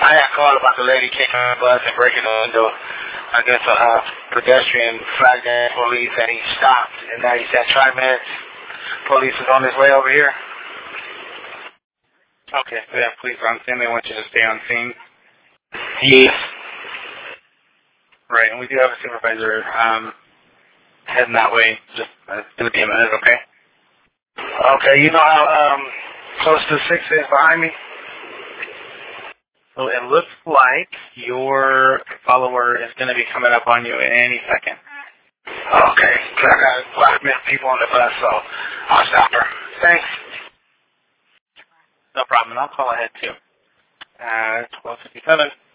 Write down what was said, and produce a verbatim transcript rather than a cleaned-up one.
I had called about the lady kicking the bus and breaking the window. I guess a uh, pedestrian flagged the police and he stopped. And now he said, try minutes. Police is on his way over here. Okay, so yeah, police are on scene. They want you to stay on scene. Yes. Right, and we do have a supervisor um, heading that way. Just uh, it's going to be a minute, okay? Okay, you know how um, close to six is behind me? So it looks like your follower is going to be coming up on you in any second. Okay, because I got black men people on the bus, so I'll stop her. Thanks. No problem, and I'll call ahead too. Uh, twelve fifty-seven.